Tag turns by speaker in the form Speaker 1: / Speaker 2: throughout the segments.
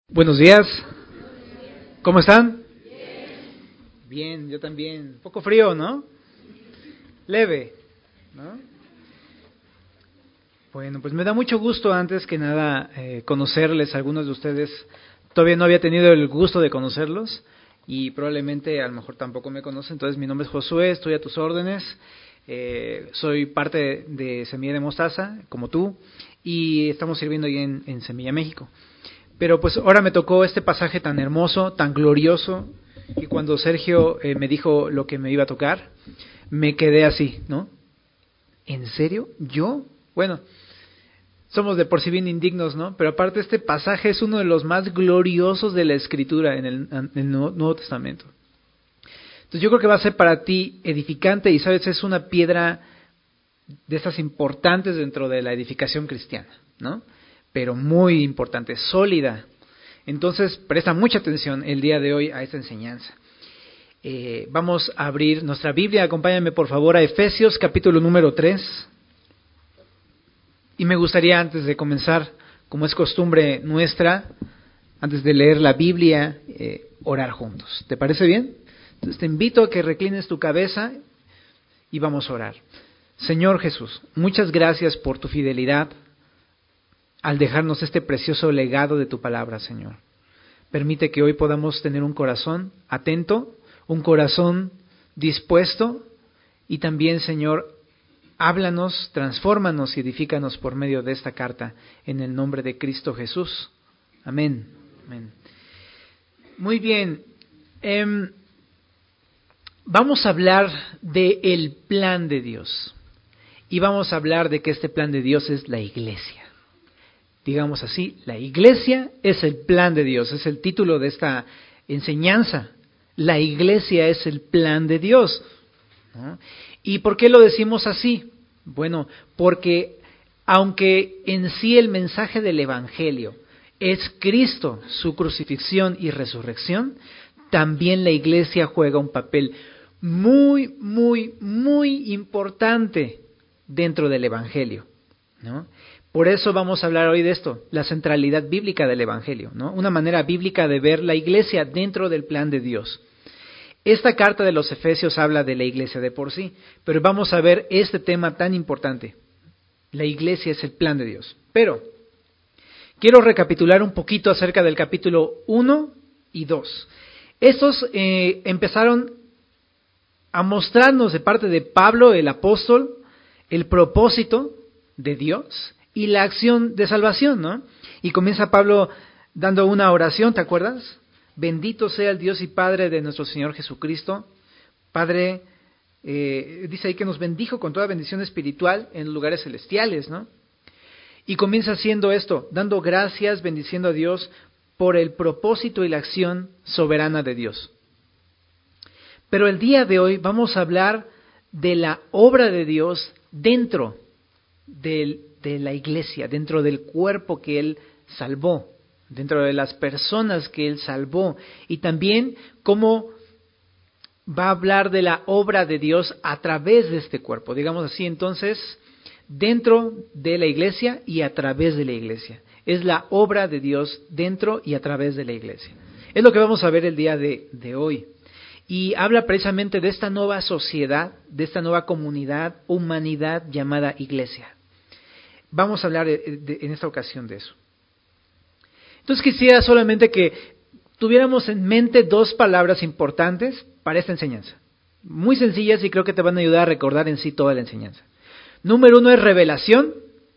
Speaker 1: Buenos días. ¿Cómo están? Bien, yo también. Un poco frío, ¿no? Leve, ¿no? Bueno, pues me da mucho gusto antes que nada conocerles. Algunos de ustedes todavía no había tenido el gusto de conocerlos y probablemente a lo mejor tampoco me conocen. Entonces mi nombre es Josué, estoy a tus órdenes. Soy parte de Semilla de Mostaza, como tú, y estamos sirviendo ahí en Semilla México. Pero pues ahora me tocó este pasaje tan hermoso, tan glorioso, y cuando Sergio me dijo lo que me iba a tocar, me quedé así, ¿no? ¿En serio? ¿Yo? Bueno, somos de por sí bien indignos, ¿no? Pero aparte este pasaje es uno de los más gloriosos de la Escritura en el Nuevo Testamento. Entonces yo creo que va a ser para ti edificante y, ¿sabes? Es una piedra de estas importantes dentro de la edificación cristiana, ¿no? Pero muy importante, sólida. Entonces, presta mucha atención el día de hoy a esta enseñanza. Vamos a abrir nuestra Biblia, acompáñame por favor a Efesios capítulo número 3. Y me gustaría, antes de comenzar, como es costumbre nuestra, antes de leer la Biblia, orar juntos. ¿Te parece bien? Entonces te invito a que reclines tu cabeza y vamos a orar. Señor Jesús, muchas gracias por tu fidelidad al dejarnos este precioso legado de tu palabra, Señor. Permite que hoy podamos tener un corazón atento, un corazón dispuesto, y también, Señor, háblanos, transfórmanos y edifícanos por medio de esta carta, en el nombre de Cristo Jesús. Amén. Amén. Muy bien. Vamos a hablar del plan de Dios. Y vamos a hablar de que este plan de Dios es la iglesia. Digamos así, la iglesia es el plan de Dios, es el título de esta enseñanza. La iglesia es el plan de Dios, ¿no? ¿Y por qué lo decimos así? Bueno, porque aunque en sí el mensaje del Evangelio es Cristo, su crucifixión y resurrección, también la iglesia juega un papel muy, muy, muy importante dentro del Evangelio, ¿no? Por eso vamos a hablar hoy de esto, la centralidad bíblica del Evangelio, ¿no? Una manera bíblica de ver la iglesia dentro del plan de Dios. Esta carta de los Efesios habla de la iglesia de por sí, pero vamos a ver este tema tan importante. La iglesia es el plan de Dios. Pero quiero recapitular un poquito acerca del capítulo 1 y 2. Estos empezaron a mostrarnos de parte de Pablo, el apóstol, el propósito de Dios y la acción de salvación, ¿no? Y comienza Pablo dando una oración, ¿te acuerdas? Bendito sea el Dios y Padre de nuestro Señor Jesucristo. Padre, dice ahí que nos bendijo con toda bendición espiritual en lugares celestiales, ¿no? Y comienza haciendo esto, dando gracias, bendiciendo a Dios por el propósito y la acción soberana de Dios. Pero el día de hoy vamos a hablar de la obra de Dios dentro de la iglesia, dentro del cuerpo que Él salvó, dentro de las personas que Él salvó, y también cómo va a hablar de la obra de Dios a través de este cuerpo, digamos así. Entonces, dentro de la iglesia y a través de la iglesia. Es la obra de Dios dentro y a través de la iglesia. Es lo que vamos a ver el día de hoy. Y habla precisamente de esta nueva sociedad, de esta nueva comunidad, humanidad llamada iglesia. Vamos a hablar en esta ocasión de eso. Entonces quisiera solamente que tuviéramos en mente dos palabras importantes para esta enseñanza. Muy sencillas y creo que te van a ayudar a recordar en sí toda la enseñanza. Número 1 es revelación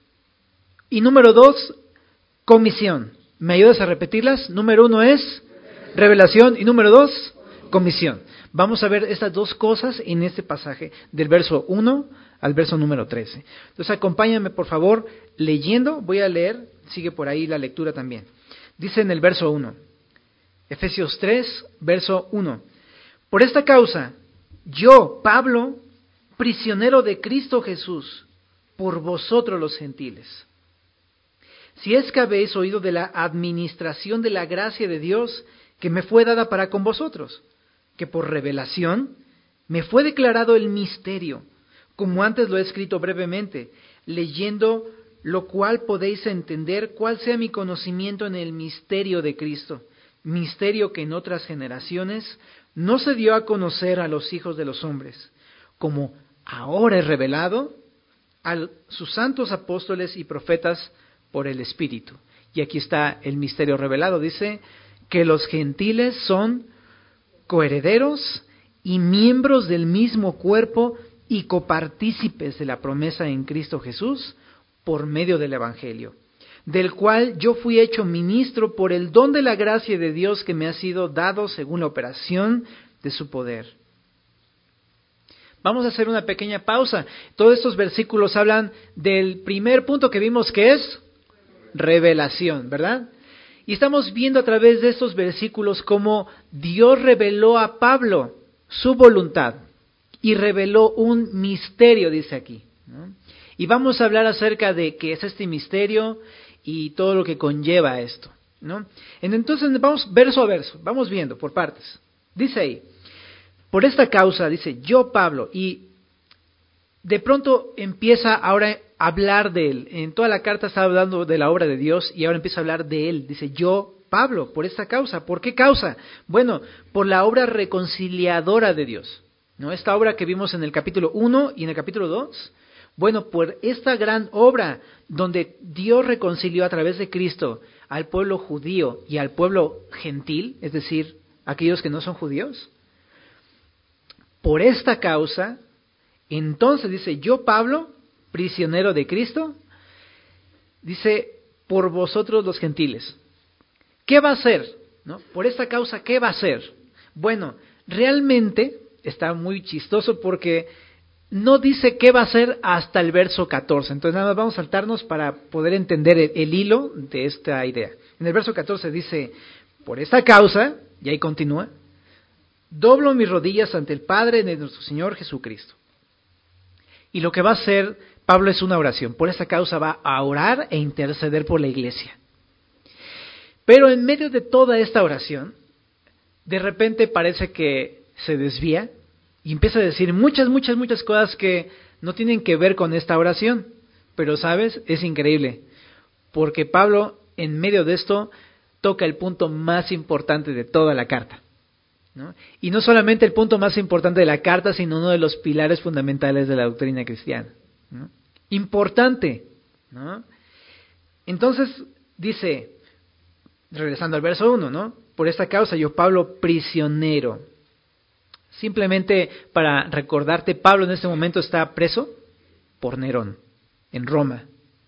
Speaker 1: y número 2, comisión. ¿Me ayudas a repetirlas? Número 1 es revelación y número 2, comisión. Vamos a ver estas dos cosas en este pasaje del verso 1 al verso número 13. Entonces acompáñame por favor leyendo, voy a leer, sigue por ahí la lectura también. Dice en el verso 1, Efesios 3, verso 1. Por esta causa, yo, Pablo, prisionero de Cristo Jesús, por vosotros los gentiles. Si es que habéis oído de la administración de la gracia de Dios que me fue dada para con vosotros, que por revelación me fue declarado el misterio, como antes lo he escrito brevemente, leyendo lo cual podéis entender cuál sea mi conocimiento en el misterio de Cristo, misterio que en otras generaciones no se dio a conocer a los hijos de los hombres, como ahora es revelado a sus santos apóstoles y profetas por el Espíritu. Y aquí está el misterio revelado, dice que los gentiles son coherederos y miembros del mismo cuerpo y copartícipes de la promesa en Cristo Jesús por medio del Evangelio, del cual yo fui hecho ministro por el don de la gracia de Dios que me ha sido dado según la operación de su poder. Vamos a hacer una pequeña pausa. Todos estos versículos hablan del primer punto que vimos, que es revelación, ¿verdad? Y estamos viendo a través de estos versículos cómo Dios reveló a Pablo su voluntad y reveló un misterio, dice aquí, ¿no? Y vamos a hablar acerca de qué es este misterio y todo lo que conlleva esto, ¿no? Entonces vamos verso a verso, vamos viendo por partes. Dice ahí, por esta causa, dice, yo Pablo, y de pronto empieza ahora a hablar de él. En toda la carta está hablando de la obra de Dios y ahora empieza a hablar de él. Dice, yo Pablo, por esta causa. ¿Por qué causa? Bueno, por la obra reconciliadora de Dios, ¿no? Esta obra que vimos en el capítulo 1 y en el capítulo 2. Bueno, por esta gran obra donde Dios reconcilió a través de Cristo al pueblo judío y al pueblo gentil, es decir, aquellos que no son judíos. Por esta causa, entonces dice, yo Pablo, prisionero de Cristo, dice, por vosotros los gentiles. ¿Qué va a hacer? ¿No? Por esta causa, ¿qué va a hacer? Bueno, realmente está muy chistoso porque no dice qué va a hacer hasta el verso 14. Entonces nada más vamos a saltarnos para poder entender el hilo de esta idea. En el verso 14 dice, por esta causa, y ahí continúa, doblo mis rodillas ante el Padre de nuestro Señor Jesucristo. Y lo que va a hacer Pablo es una oración. Por esta causa va a orar e interceder por la iglesia. Pero en medio de toda esta oración, de repente parece que se desvía y empieza a decir muchas cosas que no tienen que ver con esta oración. Pero, ¿sabes? Es increíble. Porque Pablo, en medio de esto, toca el punto más importante de toda la carta, ¿no? Y no solamente el punto más importante de la carta, sino uno de los pilares fundamentales de la doctrina cristiana, ¿no? Importante, ¿no? Entonces dice, regresando al verso 1, ¿no? Por esta causa yo, Pablo, prisionero. Simplemente para recordarte, Pablo en este momento está preso por Nerón, en Roma.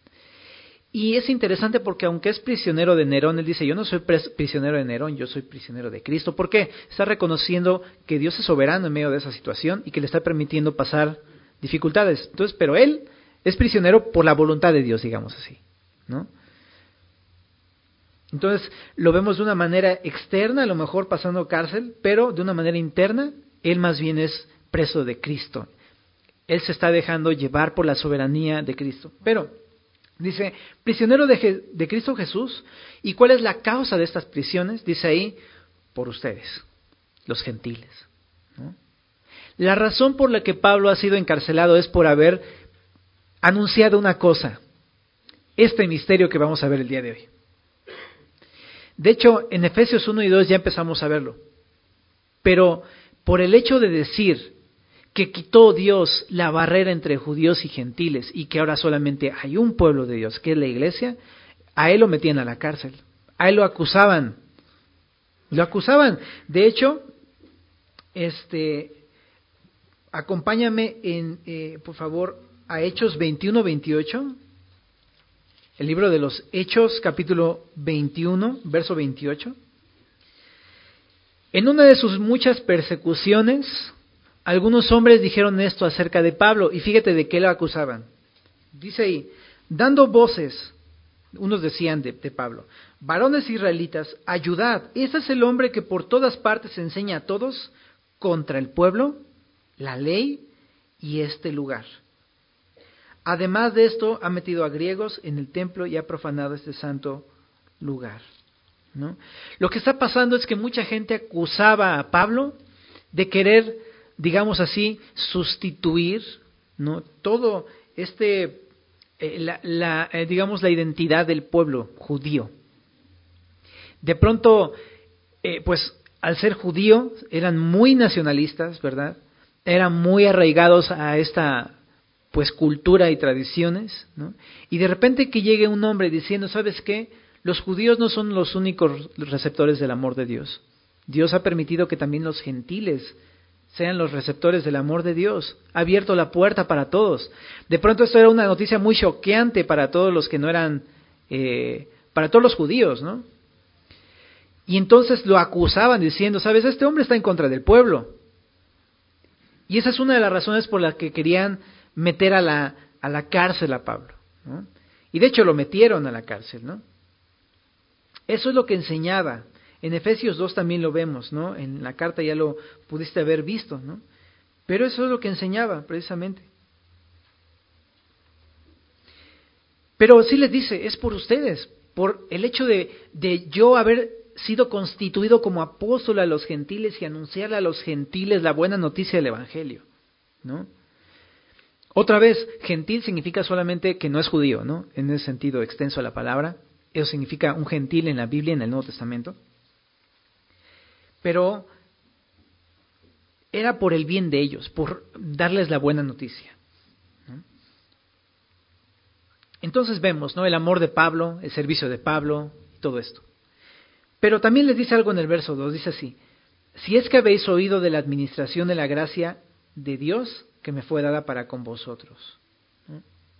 Speaker 1: Y es interesante porque aunque es prisionero de Nerón, él dice, yo no soy prisionero de Nerón, yo soy prisionero de Cristo. ¿Por qué? Está reconociendo que Dios es soberano en medio de esa situación y que le está permitiendo pasar dificultades. Entonces, pero él es prisionero por la voluntad de Dios, digamos así, ¿no? Entonces, lo vemos de una manera externa, a lo mejor pasando cárcel, pero de una manera interna, él más bien es preso de Cristo. Él se está dejando llevar por la soberanía de Cristo. Pero dice, prisionero de Cristo Jesús. ¿Y cuál es la causa de estas prisiones? Dice ahí, por ustedes, los gentiles, ¿no? La razón por la que Pablo ha sido encarcelado es por haber anunciado una cosa, este misterio que vamos a ver el día de hoy. De hecho, en Efesios 1 y 2 ya empezamos a verlo. Pero por el hecho de decir que quitó Dios la barrera entre judíos y gentiles y que ahora solamente hay un pueblo de Dios, que es la iglesia, a él lo metían a la cárcel, a él lo acusaban. De hecho, acompáñame por favor, a Hechos 21-28, el libro de los Hechos, capítulo 21, verso 28. En una de sus muchas persecuciones, algunos hombres dijeron esto acerca de Pablo, y fíjate de qué lo acusaban. Dice ahí, dando voces, unos decían de Pablo, varones israelitas, ayudad, ese es el hombre que por todas partes enseña a todos contra el pueblo, la ley y este lugar. Además de esto, ha metido a griegos en el templo y ha profanado este santo lugar, ¿no? Lo que está pasando es que mucha gente acusaba a Pablo de querer, digamos así, sustituir, ¿no?, todo este digamos, la identidad del pueblo judío. De pronto, pues al ser judío, eran muy nacionalistas, ¿verdad? Eran muy arraigados a esta, pues, cultura y tradiciones, ¿no? Y de repente que llegue un hombre diciendo, ¿sabes qué? Los judíos no son los únicos receptores del amor de Dios. Dios ha permitido que también los gentiles sean los receptores del amor de Dios. Ha abierto la puerta para todos. De pronto esto era una noticia muy choqueante para todos los que no eran, para todos los judíos, ¿no? Y entonces lo acusaban diciendo, ¿sabes? Este hombre está en contra del pueblo. Y esa es una de las razones por las que querían meter a la cárcel a Pablo, ¿no? Y de hecho lo metieron a la cárcel, ¿no? Eso es lo que enseñaba. En Efesios 2 también lo vemos, ¿no? En la carta ya lo pudiste haber visto, ¿no? Pero eso es lo que enseñaba, precisamente. Pero sí les dice, es por ustedes, por el hecho de yo haber sido constituido como apóstol a los gentiles y anunciarle a los gentiles la buena noticia del Evangelio, ¿no? Otra vez, gentil significa solamente que no es judío, ¿no? En ese sentido extenso de la palabra. Eso significa un gentil en la Biblia, en el Nuevo Testamento. Pero era por el bien de ellos, por darles la buena noticia, ¿no? Entonces vemos, ¿no? El amor de Pablo, el servicio de Pablo y todo esto. Pero también les dice algo en el verso 2, dice así: si es que habéis oído de la administración de la gracia de Dios que me fue dada para con vosotros, ¿no?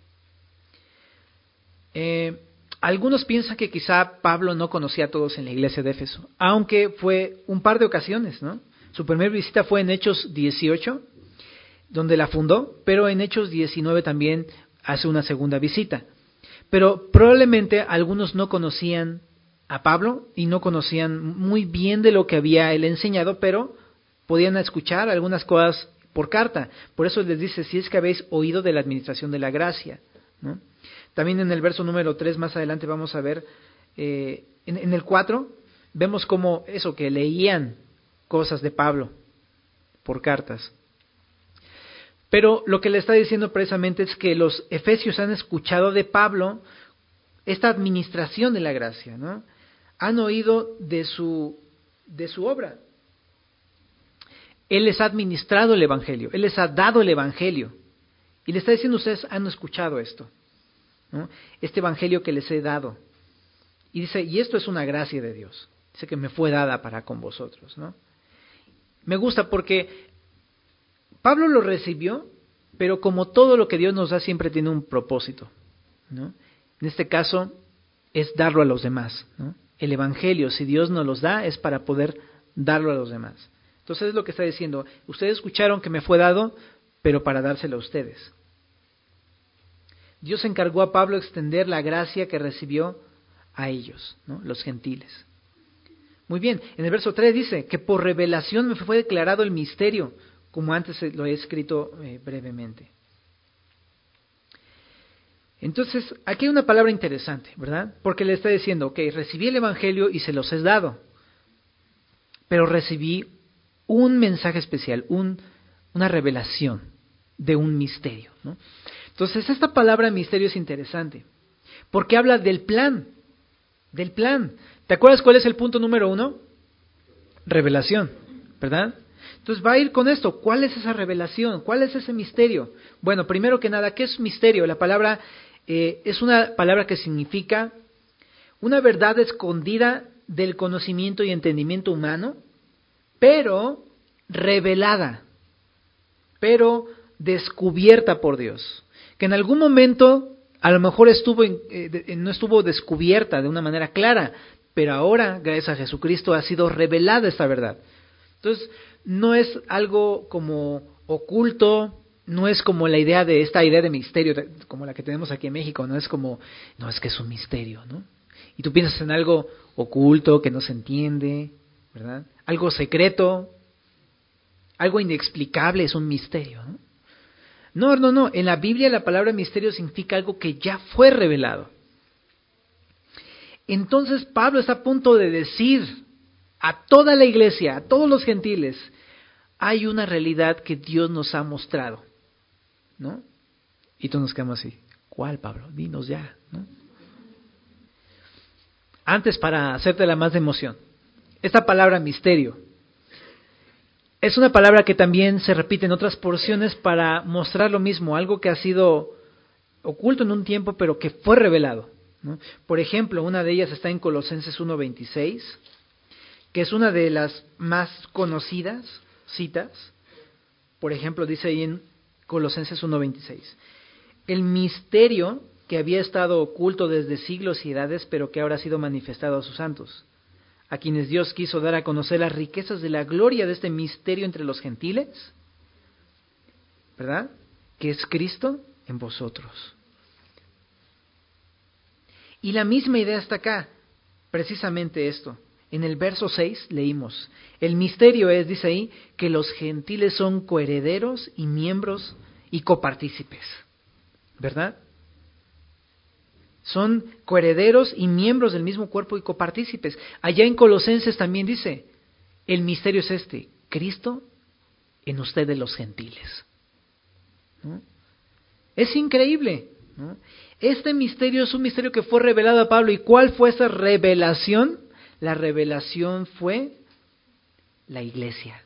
Speaker 1: Algunos piensan que quizá Pablo no conocía a todos en la iglesia de Éfeso, aunque fue un par de ocasiones, ¿no? Su primera visita fue en Hechos 18, donde la fundó, pero en Hechos 19 también hace una segunda visita. Pero probablemente algunos no conocían a Pablo y no conocían muy bien de lo que había él enseñado, pero podían escuchar algunas cosas por carta. Por eso les dice, si es que habéis oído de la administración de la gracia, ¿no? También en el verso número 3, más adelante vamos a ver, en el 4, vemos como eso, que leían cosas de Pablo por cartas. Pero lo que le está diciendo precisamente es que los efesios han escuchado de Pablo esta administración de la gracia, ¿no? Han oído de su obra. Él les ha administrado el Evangelio, Él les ha dado el Evangelio. Y le está diciendo, ustedes han escuchado esto, ¿no? Este Evangelio que les he dado. Y dice, y esto es una gracia de Dios. Dice que me fue dada para con vosotros, ¿no? Me gusta porque Pablo lo recibió, pero como todo lo que Dios nos da siempre tiene un propósito, ¿no? En este caso es darlo a los demás, ¿no? El Evangelio, si Dios nos los da, es para poder darlo a los demás. Entonces es lo que está diciendo. Ustedes escucharon que me fue dado, pero para dárselo a ustedes. Dios encargó a Pablo extender la gracia que recibió a ellos, ¿no? Los gentiles. Muy bien, en el verso 3 dice que por revelación me fue declarado el misterio, como antes lo he escrito brevemente. Entonces, aquí hay una palabra interesante, ¿verdad? Porque le está diciendo, ok, recibí el Evangelio y se los he dado, pero recibí un mensaje especial, una revelación de un misterio, ¿no? Entonces, esta palabra misterio es interesante, porque habla del plan. ¿Te acuerdas cuál es el punto número 1? Revelación, ¿verdad? Entonces va a ir con esto. ¿Cuál es esa revelación? ¿Cuál es ese misterio? Bueno, primero que nada, ¿qué es misterio? La palabra es una palabra que significa una verdad escondida del conocimiento y entendimiento humano, pero revelada, pero descubierta por Dios. Que en algún momento a lo mejor no estuvo descubierta de una manera clara, pero ahora, gracias a Jesucristo, ha sido revelada esta verdad. Entonces, no es algo como oculto, no es como esta idea de misterio, como la que tenemos aquí en México, no es que es un misterio, ¿no? Y tú piensas en algo oculto, que no se entiende, ¿verdad? Algo secreto, algo inexplicable es un misterio, ¿no? No. En la Biblia la palabra misterio significa algo que ya fue revelado. Entonces Pablo está a punto de decir a toda la iglesia, a todos los gentiles, hay una realidad que Dios nos ha mostrado, ¿no? Y todos nos quedamos así, ¿Cuál, Pablo? Dinos ya, ¿no? Antes, para hacértela más de emoción, esta palabra misterio es una palabra que también se repite en otras porciones para mostrar lo mismo, algo que ha sido oculto en un tiempo, pero que fue revelado, ¿no? Por ejemplo, una de ellas está en Colosenses 1:26, que es una de las más conocidas citas. Por ejemplo, dice ahí en Colosenses 1:26, el misterio que había estado oculto desde siglos y edades, pero que ahora ha sido manifestado a sus santos, a quienes Dios quiso dar a conocer las riquezas de la gloria de este misterio entre los gentiles, ¿verdad? Que es Cristo en vosotros. Y la misma idea está acá, precisamente esto. En el verso 6 leímos, el misterio es, dice ahí, que los gentiles son coherederos y miembros y copartícipes, ¿verdad? Son coherederos y miembros del mismo cuerpo y copartícipes. Allá en Colosenses también dice, el misterio es este, Cristo en ustedes los gentiles, ¿no? Es increíble, ¿no? Este misterio es un misterio que fue revelado a Pablo. ¿Y cuál fue esa revelación? La revelación fue la iglesia.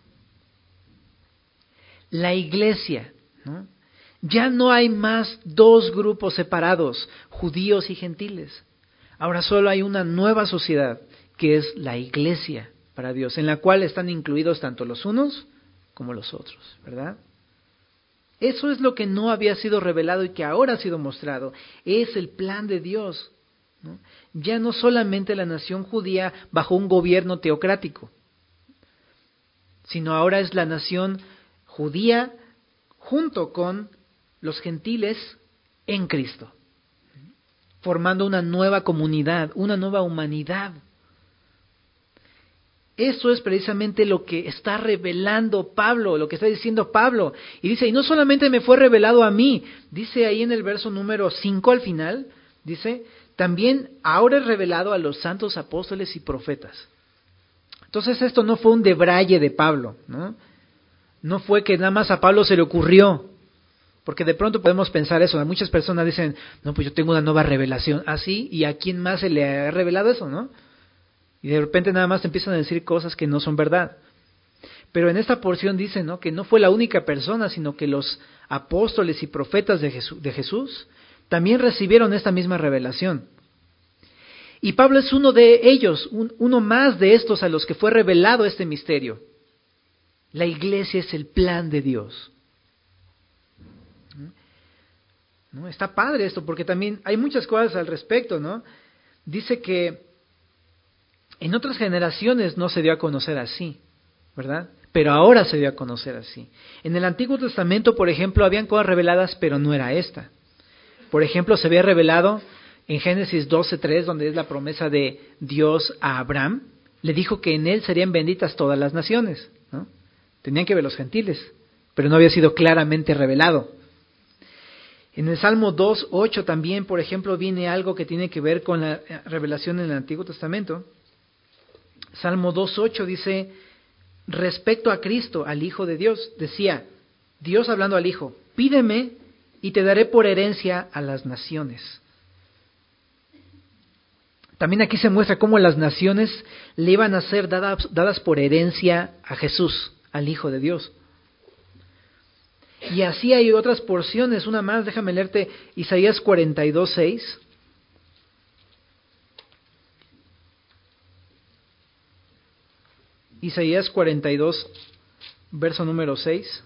Speaker 1: La iglesia, ¿no? Ya no hay más dos grupos separados, judíos y gentiles. Ahora solo hay una nueva sociedad, que es la iglesia para Dios, en la cual están incluidos tanto los unos como los otros, ¿verdad? Eso es lo que no había sido revelado y que ahora ha sido mostrado. Es el plan de Dios, ¿no? Ya no solamente la nación judía bajo un gobierno teocrático, sino ahora es la nación judía junto con los gentiles en Cristo, formando una nueva comunidad, una nueva humanidad. Eso es precisamente lo que está revelando Pablo, lo que está diciendo Pablo. Y dice, y no solamente me fue revelado a mí, dice ahí en el verso número 5 al final, dice, también ahora es revelado a los santos apóstoles y profetas. Entonces esto no fue un debraye de Pablo, ¿no? No fue que nada más a Pablo se le ocurrió. Porque de pronto podemos pensar eso. Muchas personas dicen, no, pues yo tengo una nueva revelación. ¿Así? ¿Y a quién más se le ha revelado eso, no? Y de repente nada más te empiezan a decir cosas que no son verdad. Pero en esta porción dice, ¿no?, que no fue la única persona, sino que los apóstoles y profetas de Jesús también recibieron esta misma revelación. Y Pablo es uno de ellos, uno más de estos a los que fue revelado este misterio. La iglesia es el plan de Dios. ¿No? Está padre esto, porque también hay muchas cosas al respecto, ¿no? Dice que en otras generaciones no se dio a conocer así, ¿verdad? Pero ahora se dio a conocer así. En el Antiguo Testamento, por ejemplo, habían cosas reveladas, pero no era esta. Por ejemplo, se había revelado en Génesis 12:3, donde es la promesa de Dios a Abraham, le dijo que en él serían benditas todas las naciones, ¿no? Tenían que ver los gentiles, pero no había sido claramente revelado. En el Salmo 2:8 también, por ejemplo, viene algo que tiene que ver con la revelación en el Antiguo Testamento. Salmo 2:8 dice, respecto a Cristo, al Hijo de Dios, decía, Dios hablando al Hijo, pídeme y te daré por herencia a las naciones. También aquí se muestra cómo las naciones le iban a ser dadas por herencia a Jesús, al Hijo de Dios. Y así hay otras porciones, una más, déjame leerte Isaías 42:6. Isaías 42, verso número 6.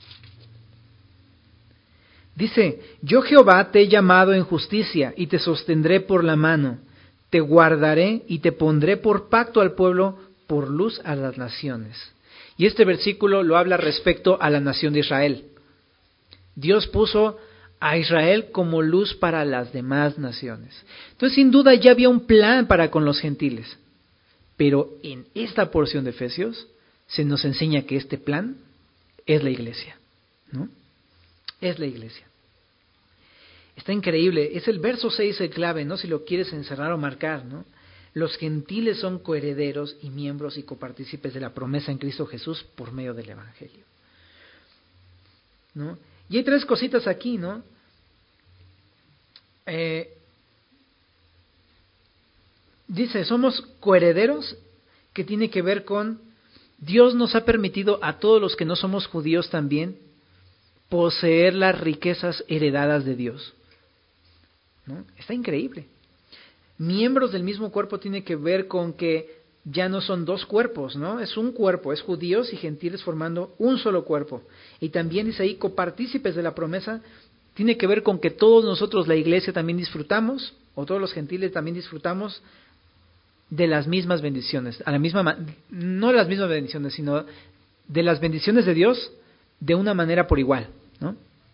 Speaker 1: Dice, yo Jehová te he llamado en justicia y te sostendré por la mano, te guardaré y te pondré por pacto al pueblo, por luz a las naciones. Y este versículo lo habla respecto a la nación de Israel. Dios puso a Israel como luz para las demás naciones. Entonces, sin duda, ya había un plan para con los gentiles. Pero en esta porción de Efesios se nos enseña que este plan es la iglesia, ¿no? Es la iglesia. Está increíble. Es el verso 6 el clave, ¿no? Si lo quieres encerrar o marcar, ¿no? Los gentiles son coherederos y miembros y copartícipes de la promesa en Cristo Jesús por medio del Evangelio, ¿no? Y hay tres cositas aquí, ¿no? Dice, somos coherederos, que tiene que ver con Dios nos ha permitido a todos los que no somos judíos también poseer las riquezas heredadas de Dios, ¿no? Está increíble. Miembros del mismo cuerpo tiene que ver con que ya no son dos cuerpos, ¿no? Es un cuerpo, es judíos y gentiles formando un solo cuerpo. Y también dice ahí, copartícipes de la promesa, tiene que ver con que todos nosotros, la iglesia, también disfrutamos, o todos los gentiles también disfrutamos de las mismas bendiciones, no de las mismas bendiciones, sino de las bendiciones de Dios de una manera por igual, ¿no?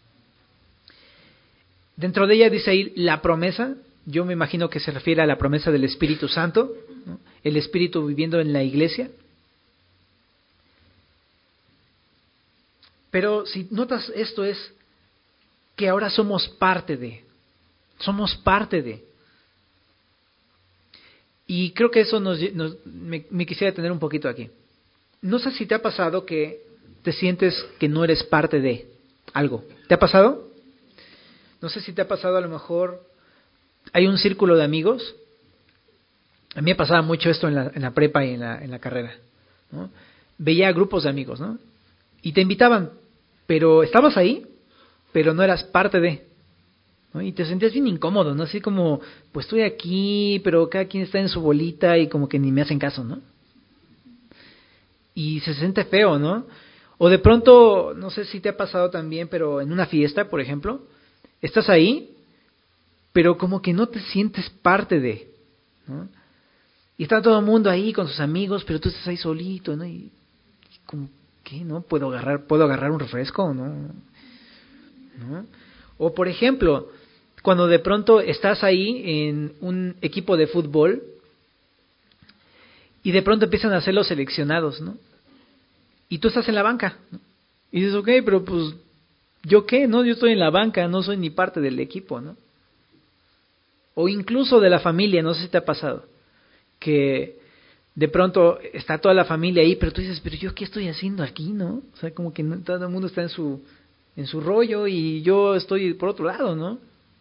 Speaker 1: Dentro de ella dice ahí la promesa, yo me imagino que se refiere a la promesa del Espíritu Santo, ¿no? El Espíritu viviendo en la iglesia. Pero si notas esto es que ahora somos parte de. Y creo que eso me quisiera detener un poquito aquí. No sé si te ha pasado que te sientes que no eres parte de algo. ¿Te ha pasado? No sé si te ha pasado, a lo mejor hay un círculo de amigos. A mí me pasaba mucho esto en la prepa y en la carrera, ¿no? Veía grupos de amigos, ¿no? Y te invitaban, pero estabas ahí, pero no eras parte de, ¿no? Y te sentías bien incómodo, ¿no? Así como, pues estoy aquí, pero cada quien está en su bolita y como que ni me hacen caso, ¿no? Y se siente feo, ¿no? O de pronto, no sé si te ha pasado también, pero en una fiesta, por ejemplo, estás ahí, pero como que no te sientes parte de, ¿no? Y está todo el mundo ahí con sus amigos, pero tú estás ahí solito, ¿no? Y como, ¿qué, no? ¿Puedo agarrar un refresco, no? ¿No? O por ejemplo, cuando de pronto estás ahí en un equipo de fútbol y de pronto empiezan a ser los seleccionados, ¿no? Y tú estás en la banca, ¿no? Y dices, ok, pero pues, ¿yo qué? No, yo estoy en la banca, no soy ni parte del equipo, ¿no? O incluso de la familia, no sé si te ha pasado, que de pronto está toda la familia ahí, pero tú dices, pero ¿yo qué estoy haciendo aquí, no? O sea, como que no, todo el mundo está en su rollo y yo estoy por otro lado, ¿no?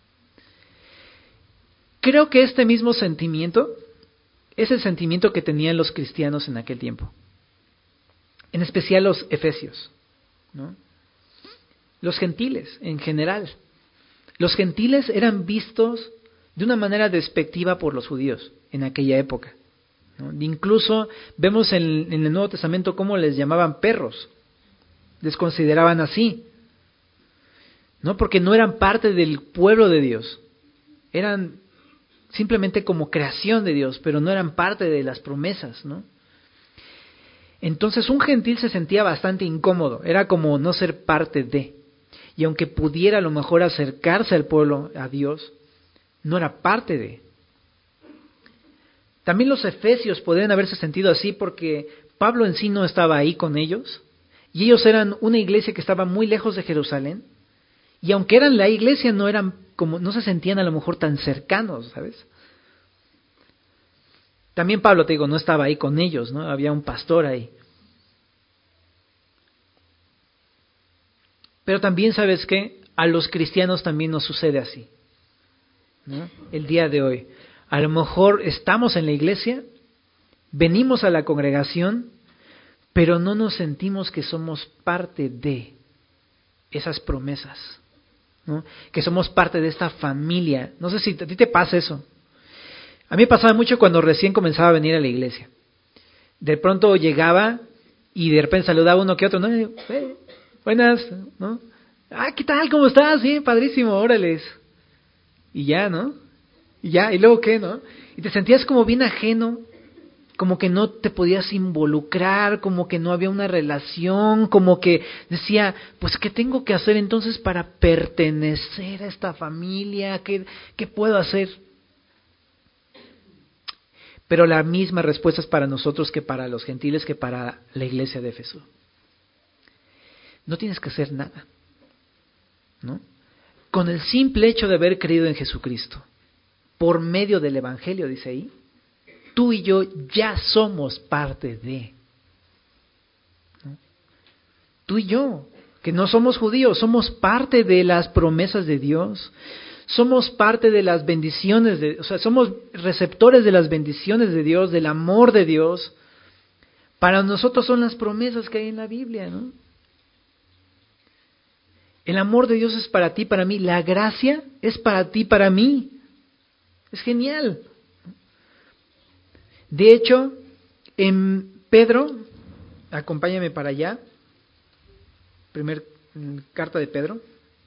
Speaker 1: Creo que este mismo sentimiento es el sentimiento que tenían los cristianos en aquel tiempo, en especial los efesios, ¿no? Los gentiles en general. Los gentiles eran vistos de una manera despectiva por los judíos en aquella época, ¿no? Incluso vemos en el Nuevo Testamento cómo les llamaban perros, les consideraban así, ¿no? Porque no eran parte del pueblo de Dios, eran simplemente como creación de Dios, pero no eran parte de las promesas, ¿no? Entonces un gentil se sentía bastante incómodo, era como no ser parte de, y aunque pudiera a lo mejor acercarse al pueblo, a Dios, no era parte de. También los efesios podrían haberse sentido así porque Pablo en sí no estaba ahí con ellos, y ellos eran una iglesia que estaba muy lejos de Jerusalén, y aunque eran la iglesia, no se sentían a lo mejor tan cercanos, ¿sabes? También Pablo, te digo, no estaba ahí con ellos, ¿no? Había un pastor ahí. Pero también, ¿sabes qué? A los cristianos también nos sucede así, ¿no? El día de hoy. A lo mejor estamos en la iglesia, venimos a la congregación, pero no nos sentimos que somos parte de esas promesas, ¿no? Que somos parte de esta familia. No sé si a ti te pasa eso. A mí me pasaba mucho cuando recién comenzaba a venir a la iglesia. De pronto llegaba y de repente saludaba uno que otro, ¿no? Buenas, ¿no? Ah, ¿qué tal? ¿Cómo estás? Sí, padrísimo, órales. Y ya, ¿no? Y ya, ¿y luego qué, no? Y te sentías como bien ajeno, como que no te podías involucrar, como que no había una relación, como que decía, pues, ¿qué tengo que hacer entonces para pertenecer a esta familia? ¿Qué puedo hacer? Pero la misma respuesta es para nosotros que para los gentiles, que para la iglesia de Éfeso. No tienes que hacer nada, ¿no? Con el simple hecho de haber creído en Jesucristo, por medio del Evangelio, dice ahí, tú y yo ya somos parte de, ¿no? Tú y yo, que no somos judíos, somos parte de las promesas de Dios, somos parte de las bendiciones, somos receptores de las bendiciones de Dios, del amor de Dios. Para nosotros son las promesas que hay en la Biblia, ¿no? El amor de Dios es para ti, para mí. La gracia es para ti, para mí. Es genial. De hecho, en Pedro, acompáñame para allá, carta de Pedro.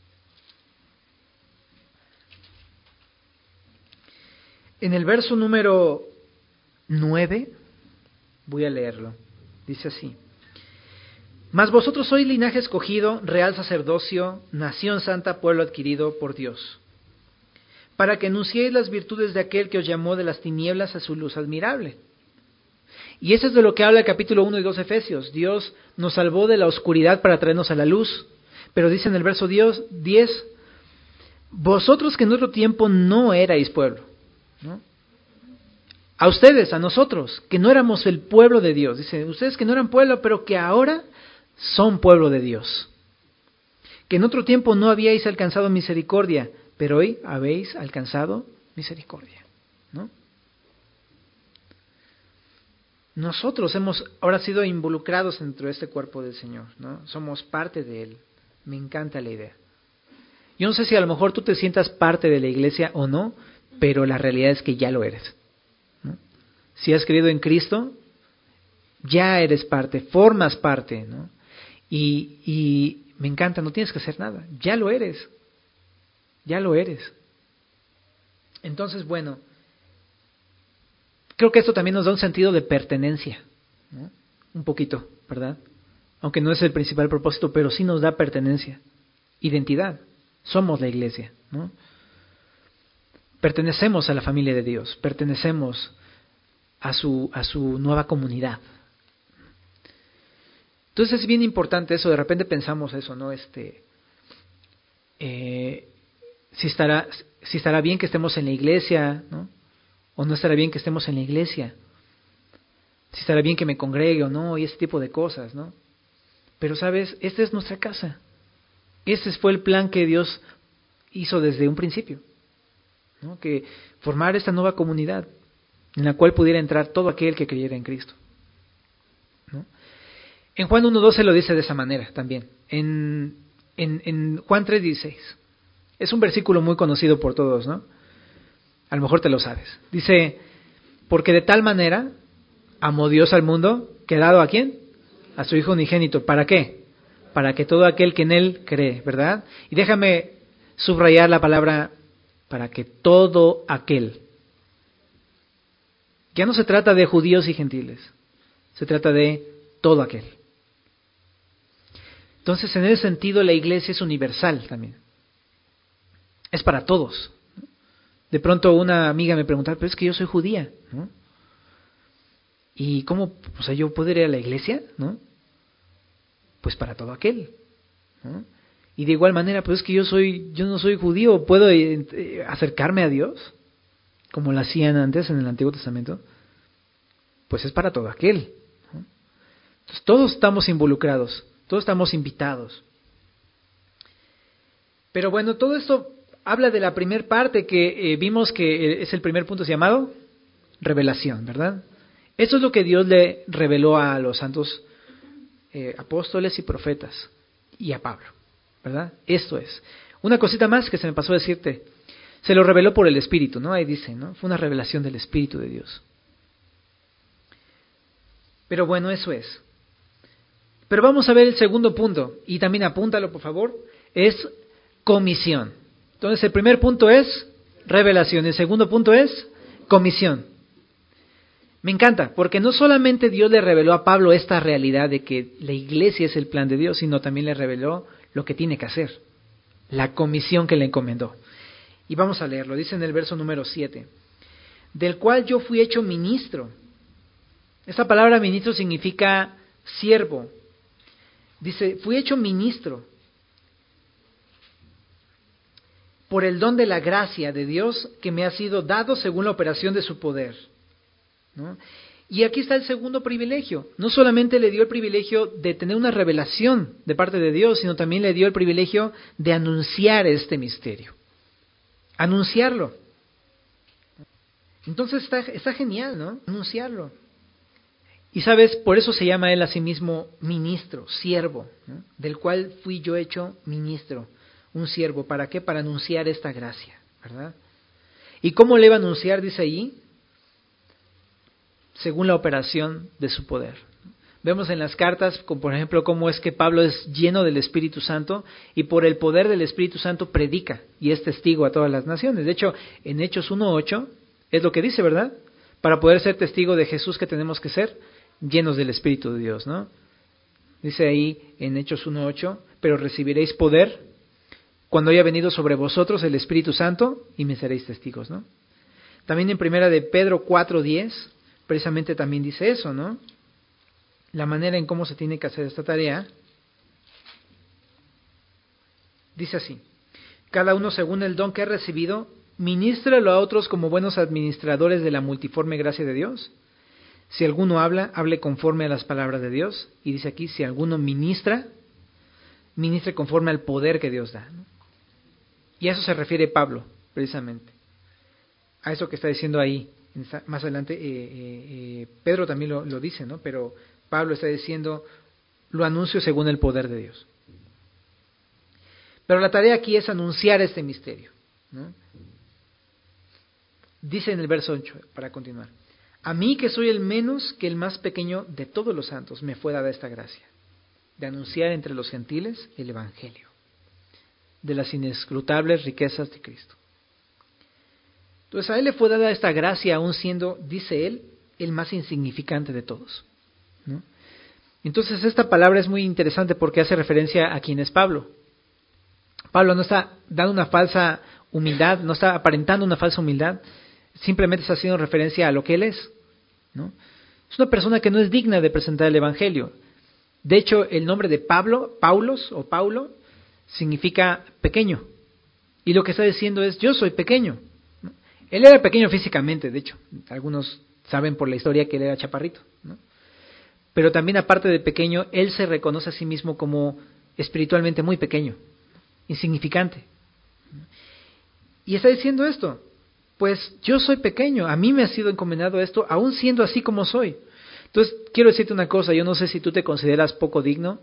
Speaker 1: En el verso número 9, voy a leerlo. Dice así: Mas vosotros sois linaje escogido, real sacerdocio, nación santa, pueblo adquirido por Dios, para que anunciéis las virtudes de aquel que os llamó de las tinieblas a su luz admirable. Y eso es de lo que habla el capítulo 1 y 2 de Efesios. Dios nos salvó de la oscuridad para traernos a la luz. Pero dice en el verso 10, vosotros que en otro tiempo no erais pueblo, ¿no? A ustedes, a nosotros, que no éramos el pueblo de Dios. Dice, ustedes que no eran pueblo, pero que ahora son pueblo de Dios. Que en otro tiempo no habíais alcanzado misericordia, pero hoy habéis alcanzado misericordia, ¿no? Nosotros hemos ahora sido involucrados dentro de este cuerpo del Señor, ¿no? Somos parte de Él. Me encanta la idea. Yo no sé si a lo mejor tú te sientas parte de la iglesia o no, pero la realidad es que ya lo eres, ¿no? Si has creído en Cristo, ya eres parte, formas parte, ¿no? Y me encanta, no tienes que hacer nada, ya lo eres. Ya lo eres. Entonces, bueno, creo que esto también nos da un sentido de pertenencia, ¿no? Un poquito, ¿verdad? Aunque no es el principal propósito, pero sí nos da pertenencia, identidad. Somos la iglesia, ¿no? Pertenecemos a la familia de Dios, pertenecemos a su nueva comunidad. Entonces es bien importante eso. De repente pensamos eso, ¿no? Si estará bien que estemos en la iglesia, ¿no? O no estará bien que estemos en la iglesia. Si estará bien que me congregue o no, y ese tipo de cosas, ¿no? Pero sabes, esta es nuestra casa. Ese fue el plan que Dios hizo desde un principio, ¿no? Que formar esta nueva comunidad en la cual pudiera entrar todo aquel que creyera en Cristo, ¿no? En Juan 1:12 lo dice de esa manera también. En Juan 3:16. Es un versículo muy conocido por todos, ¿no? A lo mejor te lo sabes. Dice, porque de tal manera amó Dios al mundo, que ha dado ¿a quién? A su Hijo unigénito. ¿Para qué? Para que todo aquel que en Él cree, ¿verdad? Y déjame subrayar la palabra, para que todo aquel. Ya no se trata de judíos y gentiles, se trata de todo aquel. Entonces, en ese sentido, la iglesia es universal también. Es para todos. De pronto una amiga me preguntaba, pero es que yo soy judía, ¿no? ¿Y cómo? O sea, ¿yo puedo ir a la iglesia? ¿No? Pues para todo aquel, ¿no? Y de igual manera, pues es que yo no soy judío, ¿puedo acercarme a Dios? Como lo hacían antes en el Antiguo Testamento. Pues es para todo aquel, ¿no? Entonces, todos estamos involucrados, todos estamos invitados. Pero bueno, todo esto habla de la primer parte que vimos que es el primer punto llamado revelación, ¿verdad? Eso es lo que Dios le reveló a los santos apóstoles y profetas y a Pablo, ¿verdad? Esto es. Una cosita más que se me pasó a decirte. Se lo reveló por el Espíritu, ¿no? Ahí dice, ¿no? Fue una revelación del Espíritu de Dios. Pero bueno, eso es. Pero vamos a ver el segundo punto, y también apúntalo, por favor, es comisión. Entonces, el primer punto es revelación, el segundo punto es comisión. Me encanta, porque no solamente Dios le reveló a Pablo esta realidad de que la iglesia es el plan de Dios, sino también le reveló lo que tiene que hacer, la comisión que le encomendó. Y vamos a leerlo, dice en el verso número 7, del cual yo fui hecho ministro. Esta palabra ministro significa siervo. Dice, fui hecho ministro por el don de la gracia de Dios que me ha sido dado según la operación de su poder, ¿no? Y aquí está el segundo privilegio. No solamente le dio el privilegio de tener una revelación de parte de Dios, sino también le dio el privilegio de anunciar este misterio. Anunciarlo. Entonces está genial, ¿no? Anunciarlo. Y sabes, por eso se llama él a sí mismo ministro, siervo, ¿no? Del cual fui yo hecho ministro, un siervo. ¿Para qué? Para anunciar esta gracia, ¿verdad? ¿Y cómo le iba a anunciar? Dice allí, según la operación de su poder. Vemos en las cartas, como por ejemplo, cómo es que Pablo es lleno del Espíritu Santo y por el poder del Espíritu Santo predica y es testigo a todas las naciones. De hecho, en Hechos 1:8 es lo que dice, ¿verdad? Para poder ser testigo de Jesús, que tenemos que ser llenos del Espíritu de Dios, ¿no? Dice ahí en Hechos 1:8, pero recibiréis poder cuando haya venido sobre vosotros el Espíritu Santo y me seréis testigos, ¿no? También en primera de Pedro 4:10, precisamente también dice eso, ¿no? La manera en cómo se tiene que hacer esta tarea, dice así: cada uno según el don que ha recibido, ministralo a otros como buenos administradores de la multiforme gracia de Dios. Si alguno habla, hable conforme a las palabras de Dios. Y dice aquí, si alguno ministra, ministre conforme al poder que Dios da, ¿no? Y a eso se refiere Pablo, precisamente. A eso que está diciendo ahí. Más adelante, Pedro también lo dice, ¿no? Pero Pablo está diciendo, lo anuncio según el poder de Dios. Pero la tarea aquí es anunciar este misterio, ¿no? Dice en el verso 8, para continuar: a mí, que soy el menos que el más pequeño de todos los santos, me fue dada esta gracia, de anunciar entre los gentiles el Evangelio de las inescrutables riquezas de Cristo. Entonces a él le fue dada esta gracia, aún siendo, dice él, el más insignificante de todos, ¿no? Entonces esta palabra es muy interesante porque hace referencia a quién es Pablo. Pablo no está dando una falsa humildad, no está aparentando una falsa humildad, simplemente está haciendo referencia a lo que él es, ¿no? Es una persona que no es digna de presentar el Evangelio. De hecho, el nombre de Paulo, significa pequeño. Y lo que está diciendo es, yo soy pequeño, ¿no? Él era pequeño físicamente, de hecho. Algunos saben por la historia que él era chaparrito, ¿no? Pero también, aparte de pequeño, él se reconoce a sí mismo como espiritualmente muy pequeño, insignificante. Y está diciendo esto: pues yo soy pequeño, a mí me ha sido encomendado esto, aún siendo así como soy. Entonces, quiero decirte una cosa, yo no sé si tú te consideras poco digno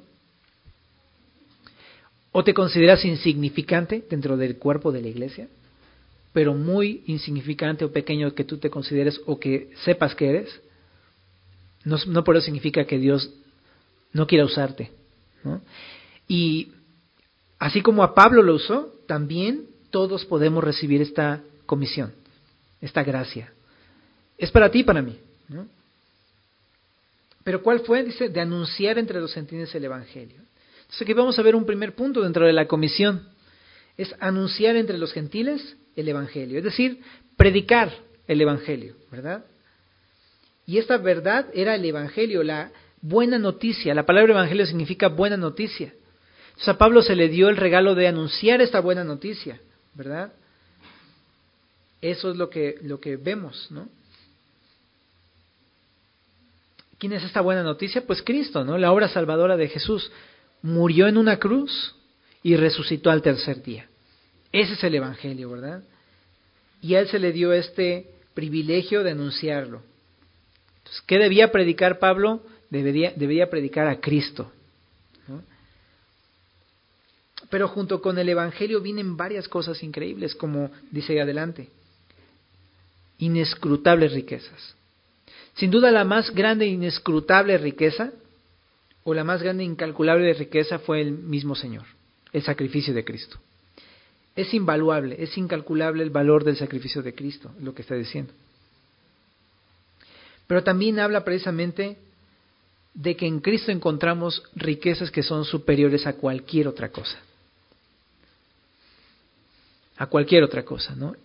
Speaker 1: o te consideras insignificante dentro del cuerpo de la iglesia, pero muy insignificante o pequeño que tú te consideres o que sepas que eres. No por eso significa que Dios no quiera usarte, ¿no? Y así como a Pablo lo usó, también todos podemos recibir esta comisión, esta gracia. Es para ti y para mí, ¿no? Pero ¿cuál fue? Dice, de anunciar entre los gentiles el Evangelio. Entonces aquí vamos a ver un primer punto dentro de la comisión. Es anunciar entre los gentiles el Evangelio, es decir, predicar el Evangelio, ¿verdad? Y esta verdad era el Evangelio, la buena noticia. La palabra Evangelio significa buena noticia. Entonces a Pablo se le dio el regalo de anunciar esta buena noticia, ¿verdad? Eso es lo que vemos, ¿no? ¿Quién es esta buena noticia? Pues Cristo, ¿no? La obra salvadora de Jesús. Murió en una cruz y resucitó al tercer día. Ese es el Evangelio, ¿verdad? Y a él se le dio este privilegio de anunciarlo. Entonces, ¿qué debía predicar Pablo? Debía predicar a Cristo, ¿no? Pero junto con el Evangelio vienen varias cosas increíbles, como dice ahí adelante. Inescrutables riquezas. Sin duda la más grande e inescrutable riqueza, o la más grande e incalculable riqueza, fue el mismo Señor, el sacrificio de Cristo. Es invaluable, es incalculable el valor del sacrificio de Cristo, lo que está diciendo. Pero también habla precisamente de que en Cristo encontramos riquezas que son superiores a cualquier otra cosa. A cualquier otra cosa, ¿no?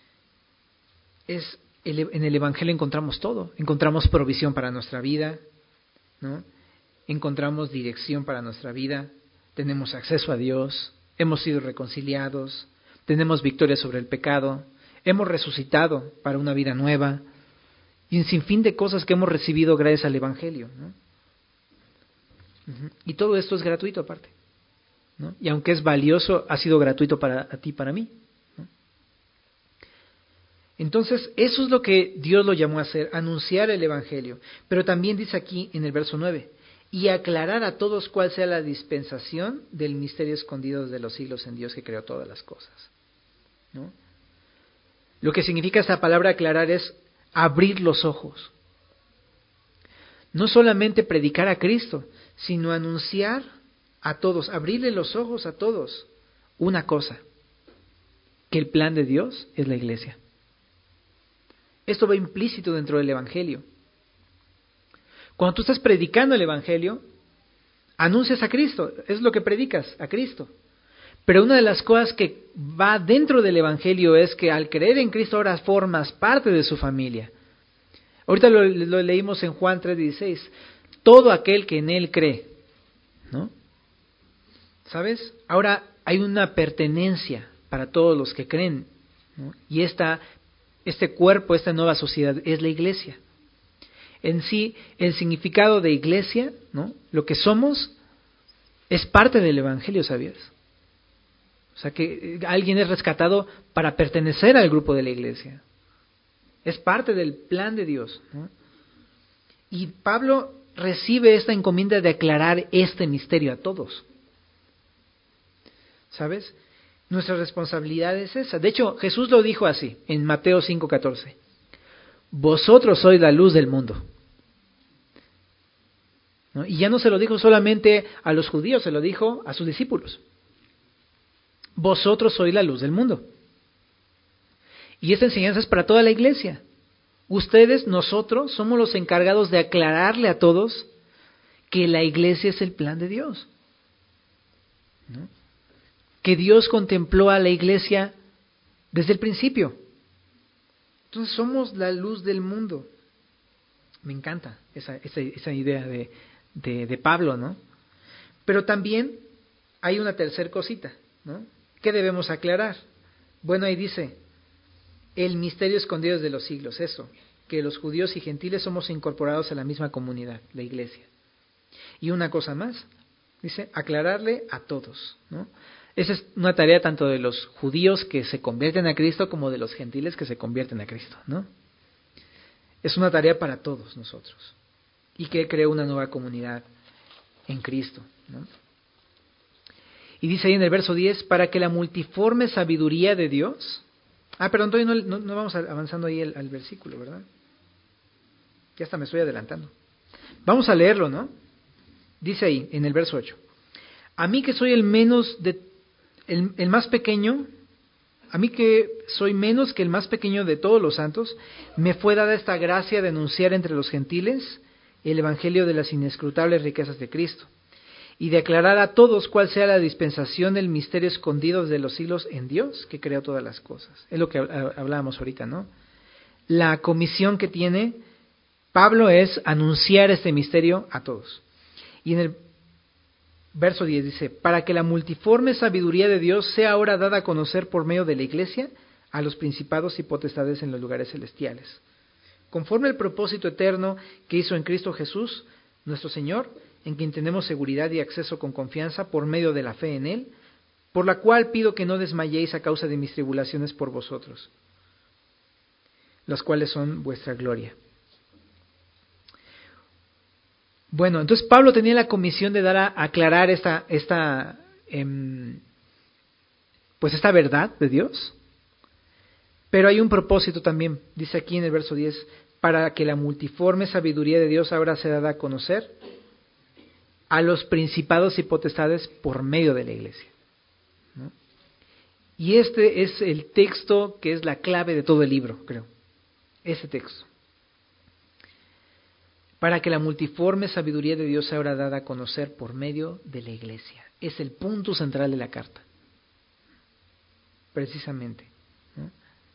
Speaker 1: En el Evangelio encontramos todo. Encontramos provisión para nuestra vida, ¿no? Encontramos dirección para nuestra vida. Tenemos acceso a Dios. Hemos sido reconciliados. Tenemos victoria sobre el pecado. Hemos resucitado para una vida nueva. Y un sinfín de cosas que hemos recibido gracias al Evangelio, ¿no? Y todo esto es gratuito aparte, ¿no? Y aunque es valioso, ha sido gratuito para ti y para mí, ¿no? Entonces, eso es lo que Dios lo llamó a hacer, anunciar el Evangelio. Pero también dice aquí en el verso 9, y aclarar a todos cuál sea la dispensación del misterio escondido desde los siglos en Dios que creó todas las cosas, ¿no? Lo que significa esta palabra aclarar es abrir los ojos. No solamente predicar a Cristo, sino anunciar a todos, abrirle los ojos a todos una cosa, que el plan de Dios es la iglesia. Esto va implícito dentro del Evangelio. Cuando tú estás predicando el Evangelio, anuncias a Cristo, es lo que predicas, a Cristo. Pero una de las cosas que va dentro del Evangelio es que al creer en Cristo ahora formas parte de su familia. Ahorita lo leímos en Juan 3:16, todo aquel que en Él cree, ¿no? ¿Sabes? Ahora hay una pertenencia para todos los que creen, ¿no? Y este cuerpo, esta nueva sociedad es la iglesia. En sí, el significado de iglesia, ¿no? Lo que somos, es parte del Evangelio, ¿sabías? O sea que alguien es rescatado para pertenecer al grupo de la iglesia. Es parte del plan de Dios, ¿no? Y Pablo recibe esta encomienda de aclarar este misterio a todos. ¿Sabes? Nuestra responsabilidad es esa. De hecho, Jesús lo dijo así, en Mateo 5:14. Vosotros sois la luz del mundo, ¿no? Y ya no se lo dijo solamente a los judíos, se lo dijo a sus discípulos. Vosotros sois la luz del mundo. Y esta enseñanza es para toda la iglesia. Ustedes, nosotros, somos los encargados de aclararle a todos que la iglesia es el plan de Dios, ¿no? Que Dios contempló a la iglesia desde el principio. Entonces somos la luz del mundo. Me encanta esa idea de Pablo, ¿no? Pero también hay una tercer cosita, ¿no? ¿Qué debemos aclarar? Bueno, ahí dice, el misterio escondido desde los siglos, eso, que los judíos y gentiles somos incorporados a la misma comunidad, la iglesia. Y una cosa más, dice, aclararle a todos, ¿no? Esa es una tarea tanto de los judíos que se convierten a Cristo como de los gentiles que se convierten a Cristo, ¿no? Es una tarea para todos nosotros. Y que creó una nueva comunidad en Cristo, ¿no? Y dice ahí en el verso 10, para que la multiforme sabiduría de Dios... perdón, todavía no vamos avanzando ahí al versículo, ¿verdad? Ya hasta me estoy adelantando. Vamos a leerlo, ¿no? Dice ahí, en el verso 8. A mí que soy el más pequeño, a mí que soy menos que el más pequeño de todos los santos, me fue dada esta gracia de anunciar entre los gentiles el evangelio de las inescrutables riquezas de Cristo, y de aclarar a todos cuál sea la dispensación del misterio escondido desde los siglos en Dios, que creó todas las cosas. Es lo que hablábamos ahorita, ¿no? La comisión que tiene Pablo es anunciar este misterio a todos. Y en el verso 10 dice, para que la multiforme sabiduría de Dios sea ahora dada a conocer por medio de la iglesia a los principados y potestades en los lugares celestiales, conforme al propósito eterno que hizo en Cristo Jesús, nuestro Señor, en quien tenemos seguridad y acceso con confianza por medio de la fe en Él, por la cual pido que no desmayéis a causa de mis tribulaciones por vosotros, las cuales son vuestra gloria. Bueno, entonces Pablo tenía la comisión de dar a aclarar esta verdad de Dios, pero hay un propósito también, dice aquí en el verso 10, para que la multiforme sabiduría de Dios ahora sea dada a conocer a los principados y potestades por medio de la iglesia, ¿no? Y este es el texto que es la clave de todo el libro, creo, ese texto. Para que la multiforme sabiduría de Dios sea ahora dada a conocer por medio de la iglesia. Es el punto central de la carta, precisamente, ¿no?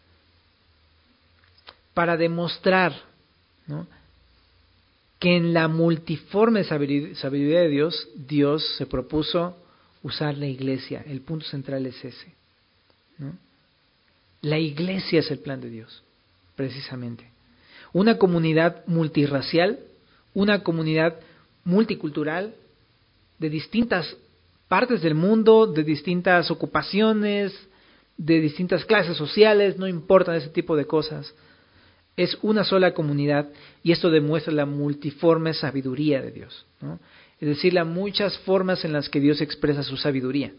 Speaker 1: Para demostrar, ¿no?, que en la multiforme sabiduría de Dios, Dios se propuso usar la iglesia. El punto central es ese, ¿no? La iglesia es el plan de Dios, precisamente. Una comunidad multirracial, una comunidad multicultural, de distintas partes del mundo, de distintas ocupaciones, de distintas clases sociales, no importan ese tipo de cosas. Es una sola comunidad y esto demuestra la multiforme sabiduría de Dios, ¿no? Es decir, las muchas formas en las que Dios expresa su sabiduría.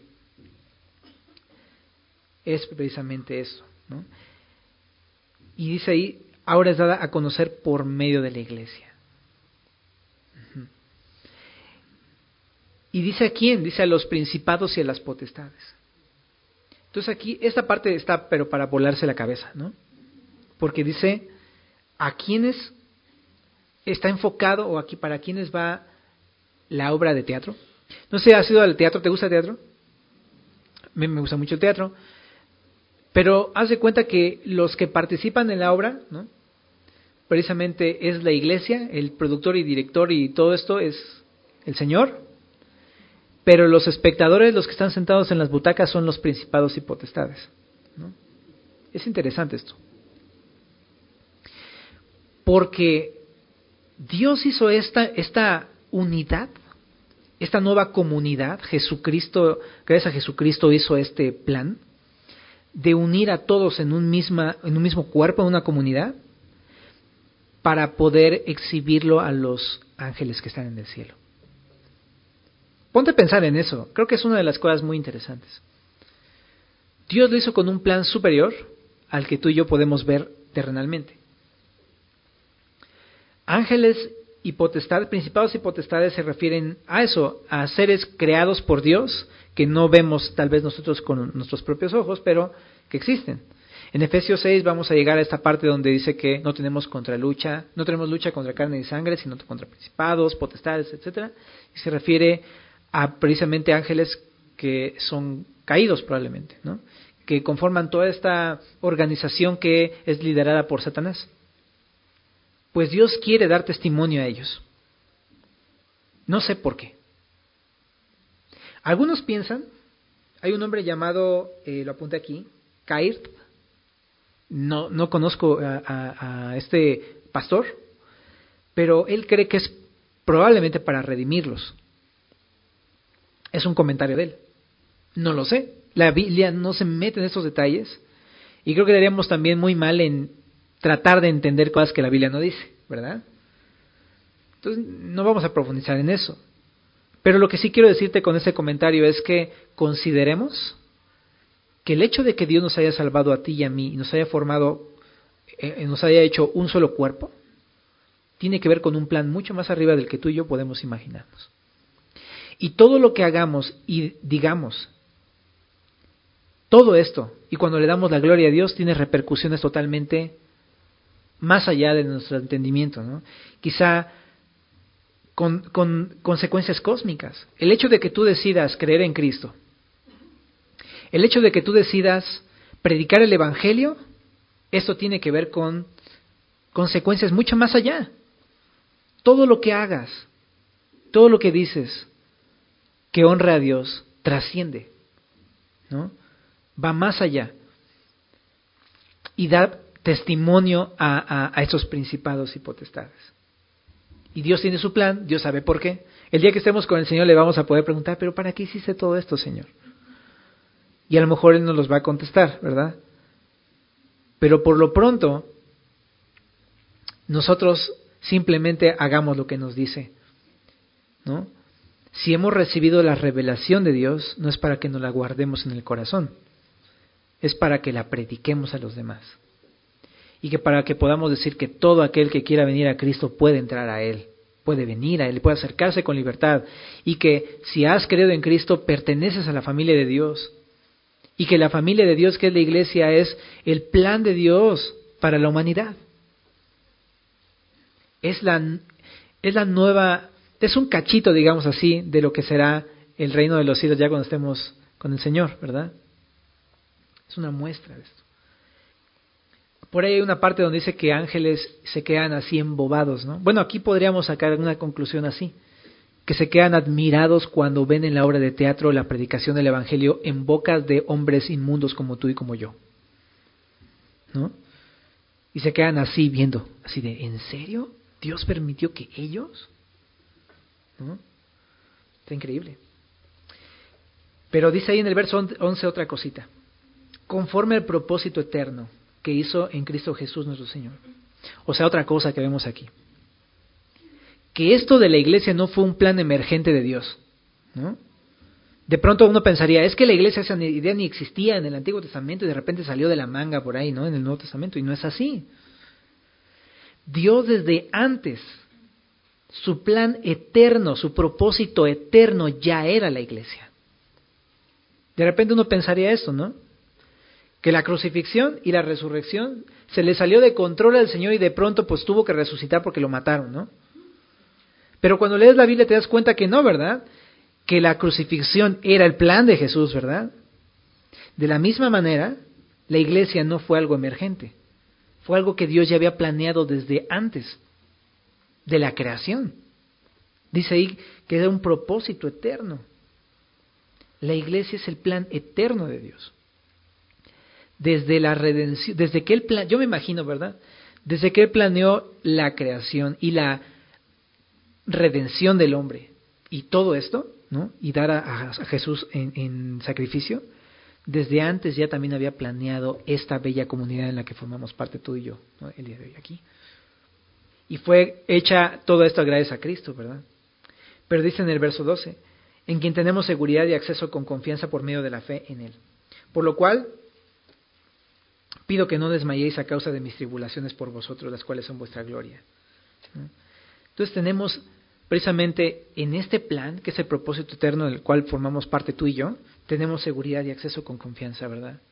Speaker 1: Es precisamente eso, ¿no? Y dice ahí, ahora es dada a conocer por medio de la iglesia. Y dice a quién, dice a los principados y a las potestades. Entonces aquí, esta parte está, pero para volarse la cabeza, ¿no? Porque dice, ¿a quiénes está enfocado o aquí para quiénes va la obra de teatro? No sé, ¿has ido al teatro? ¿Te gusta el teatro? Me gusta mucho el teatro. Pero haz de cuenta que los que participan en la obra, ¿no? Precisamente es la iglesia, el productor y director y todo esto es el Señor. Pero los espectadores, los que están sentados en las butacas, son los principados y potestades, ¿no? Es interesante esto. Porque Dios hizo esta unidad, esta nueva comunidad. Jesucristo, gracias a Jesucristo hizo este plan de unir a todos en un mismo cuerpo, en una comunidad, para poder exhibirlo a los ángeles que están en el cielo. Ponte a pensar en eso. Creo que es una de las cosas muy interesantes. Dios lo hizo con un plan superior al que tú y yo podemos ver terrenalmente. Ángeles y potestades, principados y potestades se refieren a eso, a seres creados por Dios que no vemos tal vez nosotros con nuestros propios ojos, pero que existen. En Efesios 6 vamos a llegar a esta parte donde dice que no tenemos lucha contra carne y sangre, sino contra principados, potestades, etcétera. Y se refiere a precisamente ángeles que son caídos probablemente, ¿no? Que conforman toda esta organización que es liderada por Satanás. Pues Dios quiere dar testimonio a ellos. No sé por qué. Algunos piensan, hay un hombre llamado, lo apunté aquí, Kairt. No conozco a este pastor, pero él cree que es probablemente para redimirlos. Es un comentario de él. No lo sé. La Biblia no se mete en estos detalles y creo que haríamos también muy mal en tratar de entender cosas que la Biblia no dice, ¿verdad? Entonces no vamos a profundizar en eso. Pero lo que sí quiero decirte con ese comentario es que consideremos que el hecho de que Dios nos haya salvado a ti y a mí y nos haya formado, nos haya hecho un solo cuerpo, tiene que ver con un plan mucho más arriba del que tú y yo podemos imaginarnos. Y todo lo que hagamos y digamos, todo esto, y cuando le damos la gloria a Dios, tiene repercusiones totalmente más allá de nuestro entendimiento, ¿no? Quizá con consecuencias cósmicas. El hecho de que tú decidas creer en Cristo, el hecho de que tú decidas predicar el Evangelio, esto tiene que ver con consecuencias mucho más allá. Todo lo que hagas, todo lo que dices que honra a Dios, trasciende, ¿no? Va más allá y da testimonio a estos principados y potestades. Y Dios tiene su plan, Dios sabe por qué. El día que estemos con el Señor le vamos a poder preguntar, ¿pero para qué hiciste todo esto, Señor? Y a lo mejor Él nos los va a contestar, ¿verdad? Pero por lo pronto, nosotros simplemente hagamos lo que nos dice, ¿no? Si hemos recibido la revelación de Dios, no es para que nos la guardemos en el corazón, es para que la prediquemos a los demás. Y que para que podamos decir que todo aquel que quiera venir a Cristo puede entrar a Él, puede venir a Él, puede acercarse con libertad. Y que si has creído en Cristo, perteneces a la familia de Dios. Y que la familia de Dios, que es la iglesia, es el plan de Dios para la humanidad. Es la nueva, es un cachito, digamos así, de lo que será el reino de los cielos ya cuando estemos con el Señor, ¿verdad? Es una muestra de esto. Por ahí hay una parte donde dice que ángeles se quedan así embobados, ¿no? Bueno, aquí podríamos sacar una conclusión así, que se quedan admirados cuando ven en la obra de teatro la predicación del Evangelio en bocas de hombres inmundos como tú y como yo, ¿no? Y se quedan así viendo, así de, ¿en serio? ¿Dios permitió que ellos? ¿No? Está increíble. Pero dice ahí en el verso 11 otra cosita. conforme al propósito eterno que hizo en Cristo Jesús nuestro Señor. O sea, otra cosa que vemos aquí. Que esto de la iglesia no fue un plan emergente de Dios, ¿no? De pronto uno pensaría, es que la iglesia, esa idea ni existía en el Antiguo Testamento y de repente salió de la manga por ahí, ¿no? En el Nuevo Testamento, y no es así. Dios desde antes, su plan eterno, su propósito eterno ya era la iglesia. De repente uno pensaría esto, ¿no? Que la crucifixión y la resurrección se le salió de control al Señor y de pronto pues tuvo que resucitar porque lo mataron, ¿no? Pero cuando lees la Biblia te das cuenta que no, ¿verdad? Que la crucifixión era el plan de Jesús, ¿verdad? De la misma manera, la iglesia no fue algo emergente. Fue algo que Dios ya había planeado desde antes de la creación. Dice ahí que era un propósito eterno. La iglesia es el plan eterno de Dios. Desde la redención, desde que yo me imagino, ¿verdad? Desde que Él planeó la creación y la redención del hombre y todo esto, ¿no? Y dar a Jesús en sacrificio, desde antes ya también había planeado esta bella comunidad en la que formamos parte tú y yo, ¿no? El día de hoy aquí. Y fue hecha todo esto gracias a Cristo, ¿verdad? Pero dice en el verso 12, en quien tenemos seguridad y acceso con confianza por medio de la fe en Él. Por lo cual, pido que no desmayéis a causa de mis tribulaciones por vosotros, las cuales son vuestra gloria. ¿No? Entonces tenemos precisamente en este plan, que es el propósito eterno del cual formamos parte tú y yo, tenemos seguridad y acceso con confianza, ¿verdad?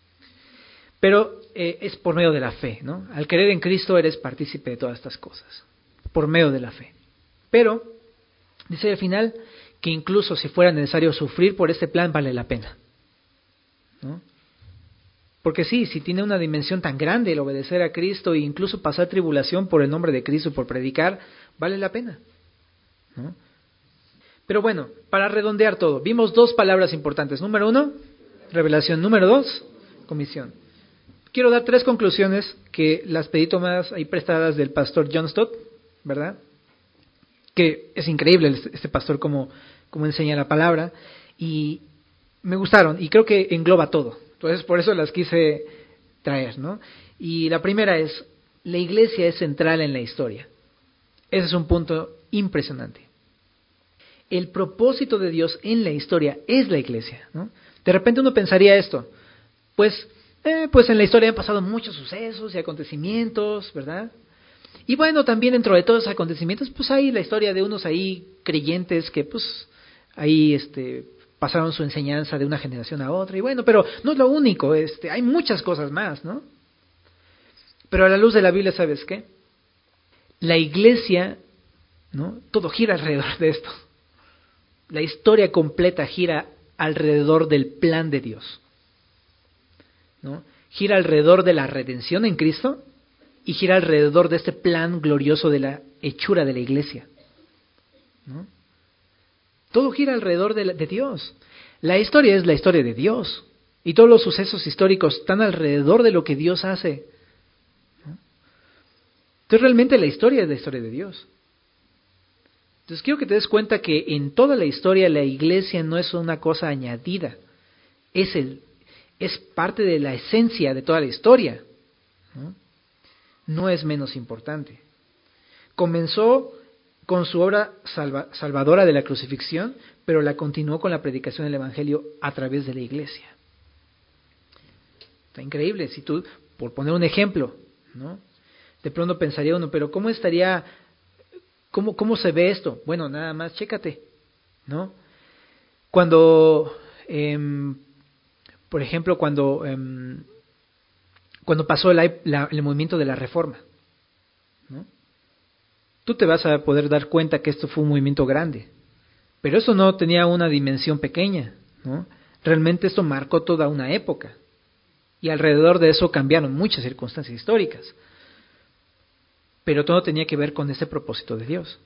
Speaker 1: Pero es por medio de la fe, ¿no? Al creer en Cristo eres partícipe de todas estas cosas, por medio de la fe. Pero, dice al final, que incluso si fuera necesario sufrir por este plan, vale la pena, ¿no? Porque sí, si tiene una dimensión tan grande el obedecer a Cristo e incluso pasar tribulación por el nombre de Cristo, por predicar, vale la pena, ¿no? Pero bueno, para redondear todo, vimos dos palabras importantes. Número 1, revelación. Número 2, comisión. Quiero dar 3 conclusiones que las pedí tomadas ahí prestadas del pastor John Stott, ¿verdad? Que es increíble este pastor como enseña la palabra, y me gustaron, y creo que engloba todo. Entonces, por eso las quise traer, ¿no? Y la primera es, la iglesia es central en la historia. Ese es un punto impresionante. El propósito de Dios en la historia es la iglesia, ¿no? De repente uno pensaría esto, pues en la historia han pasado muchos sucesos y acontecimientos, ¿verdad? Y bueno, también dentro de todos esos acontecimientos, pues hay la historia de unos ahí creyentes que pues ahí pasaron su enseñanza de una generación a otra, y bueno, pero no es lo único, hay muchas cosas más, ¿no? Pero a la luz de la Biblia, ¿sabes qué? La iglesia, ¿no? Todo gira alrededor de esto. La historia completa gira alrededor del plan de Dios, ¿no? Gira alrededor de la redención en Cristo y gira alrededor de este plan glorioso de la hechura de la iglesia, ¿no? Todo gira alrededor de Dios. La historia es la historia de Dios y todos los sucesos históricos están alrededor de lo que Dios hace, ¿no? Entonces realmente la historia es la historia de Dios. Entonces quiero que te des cuenta que en toda la historia la iglesia no es una cosa añadida, es parte de la esencia de toda la historia, ¿no? No es menos importante. Comenzó con su obra salvadora de la crucifixión, pero la continuó con la predicación del Evangelio a través de la iglesia. Está increíble. Si tú, por poner un ejemplo, ¿no? De pronto pensaría uno, pero ¿cómo se ve esto? Bueno, nada más, chécate, ¿no? Cuando, por ejemplo, cuando pasó el movimiento de la Reforma, ¿no? Tú te vas a poder dar cuenta que esto fue un movimiento grande, pero eso no tenía una dimensión pequeña, ¿no? Realmente esto marcó toda una época, y alrededor de eso cambiaron muchas circunstancias históricas, pero todo tenía que ver con ese propósito de Dios,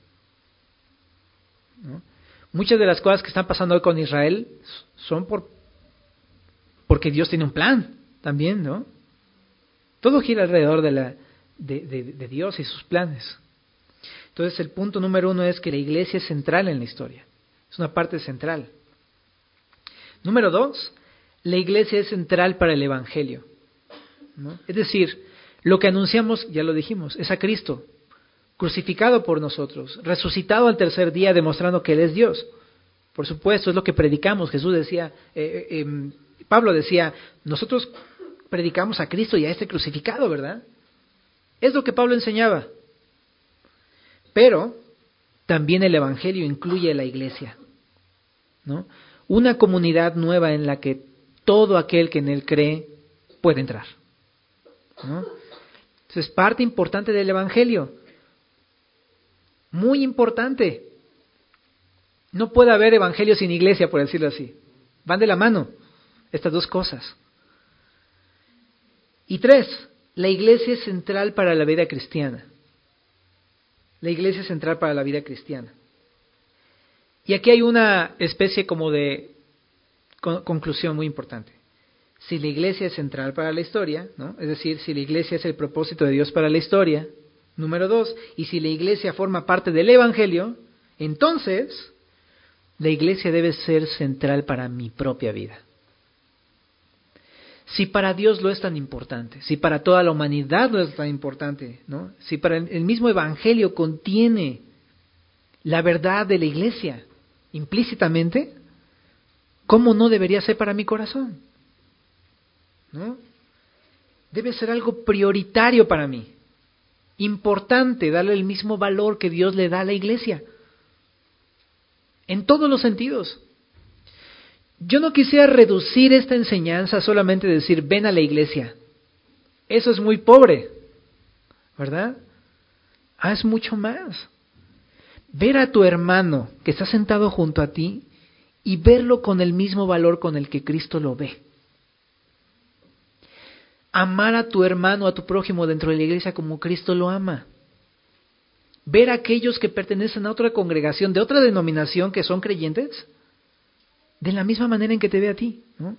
Speaker 1: ¿no? Muchas de las cosas que están pasando hoy con Israel son porque Dios tiene un plan también, ¿no? Todo gira alrededor de Dios y sus planes. Entonces el punto número 1 es que la iglesia es central en la historia, es una parte central. Número 2, la iglesia es central para el Evangelio, ¿no? Es decir, lo que anunciamos, ya lo dijimos, es a Cristo, crucificado por nosotros, resucitado al tercer día, demostrando que Él es Dios. Por supuesto, es lo que predicamos. Jesús decía, Pablo decía, nosotros predicamos a Cristo y a este crucificado, ¿verdad? Es lo que Pablo enseñaba. Pero también el Evangelio incluye a la iglesia, ¿no? Una comunidad nueva en la que todo aquel que en él cree puede entrar, ¿no? Entonces, es parte importante del Evangelio. Muy importante. No puede haber evangelio sin iglesia, por decirlo así. Van de la mano estas dos cosas. Y 3, la iglesia es central para la vida cristiana. La iglesia es central para la vida cristiana. Y aquí hay una especie como de conclusión muy importante. Si la iglesia es central para la historia, ¿no? Es decir, si la iglesia es el propósito de Dios para la historia, número 2, y si la iglesia forma parte del Evangelio, entonces la iglesia debe ser central para mi propia vida. Si para Dios lo es tan importante, si para toda la humanidad lo es tan importante, ¿no? Si para el mismo Evangelio contiene la verdad de la iglesia implícitamente, ¿cómo no debería ser para mi corazón? ¿No? Debe ser algo prioritario para mí, importante, darle el mismo valor que Dios le da a la iglesia, en todos los sentidos. Yo no quisiera reducir esta enseñanza a solamente decir, ven a la iglesia. Eso es muy pobre, ¿verdad? Haz mucho más. Ver a tu hermano que está sentado junto a ti y verlo con el mismo valor con el que Cristo lo ve. Amar a tu hermano, a tu prójimo dentro de la iglesia como Cristo lo ama. Ver a aquellos que pertenecen a otra congregación, de otra denominación que son creyentes, de la misma manera en que te ve a ti, ¿no?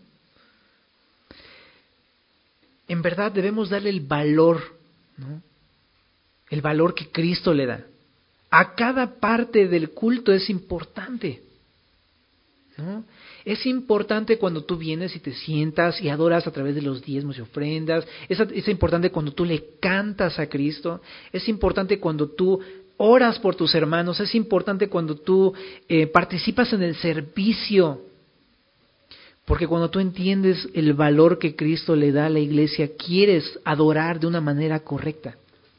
Speaker 1: En verdad debemos darle el valor, ¿no? El valor que Cristo le da. A cada parte del culto es importante, ¿no? Es importante cuando tú vienes y te sientas y adoras a través de los diezmos y ofrendas. Es importante cuando tú le cantas a Cristo. Es importante cuando tú oras por tus hermanos. Es importante cuando tú participas en el servicio. Porque cuando tú entiendes el valor que Cristo le da a la iglesia, quieres adorar de una manera correcta.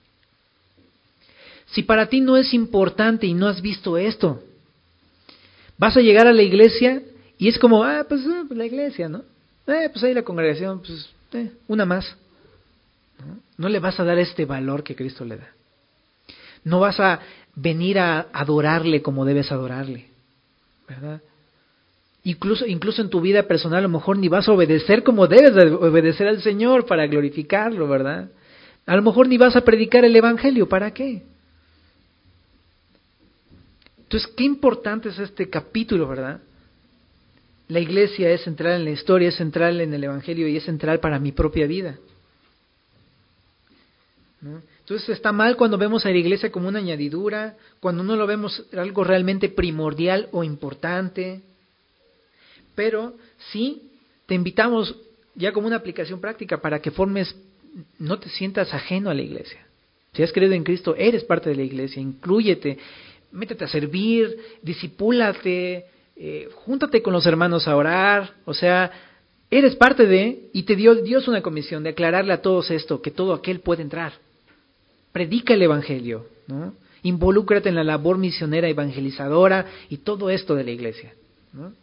Speaker 1: Si para ti no es importante y no has visto esto, vas a llegar a la iglesia y es como, pues la iglesia, ¿no? Pues ahí la congregación, pues una más. No le vas a dar este valor que Cristo le da. No vas a venir a adorarle como debes adorarle, ¿verdad? Incluso en tu vida personal a lo mejor ni vas a obedecer como debes de obedecer al Señor para glorificarlo, ¿verdad? A lo mejor ni vas a predicar el Evangelio, ¿para qué? Entonces, qué importante es este capítulo, ¿verdad? La iglesia es central en la historia, es central en el Evangelio y es central para mi propia vida, ¿no? Entonces está mal cuando vemos a la iglesia como una añadidura, cuando no lo vemos algo realmente primordial o importante. Pero sí, te invitamos ya como una aplicación práctica para que no te sientas ajeno a la iglesia. Si has creído en Cristo, eres parte de la iglesia, inclúyete, métete a servir, discipúlate, júntate con los hermanos a orar, o sea, eres parte de, y te dio Dios una comisión de aclararle a todos esto, que todo aquel puede entrar. Predica el Evangelio, ¿no? Involúcrate en la labor misionera evangelizadora y todo esto de la iglesia, ¿no?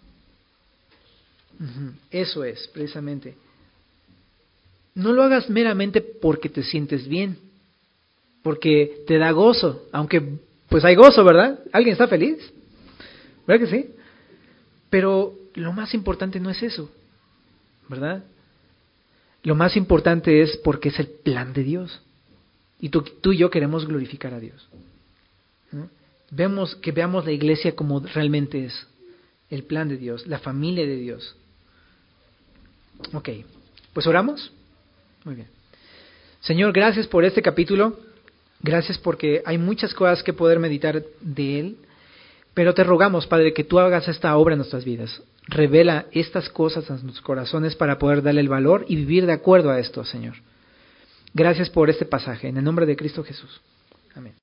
Speaker 1: Eso es, precisamente. No lo hagas meramente porque te sientes bien, porque te da gozo, aunque pues hay gozo, ¿verdad? ¿Alguien está feliz? ¿Verdad que sí? Pero lo más importante no es eso, ¿verdad? Lo más importante es porque es el plan de Dios. Y tú y yo queremos glorificar a Dios, ¿no? Veamos la iglesia como realmente es, el plan de Dios, la familia de Dios. Ok, pues oramos. Muy bien. Señor, gracias por este capítulo. Gracias porque hay muchas cosas que poder meditar de él. Pero te rogamos, Padre, que tú hagas esta obra en nuestras vidas. revela estas cosas a nuestros corazones para poder darle el valor y vivir de acuerdo a esto, Señor. Gracias por este pasaje. En el nombre de Cristo Jesús. Amén.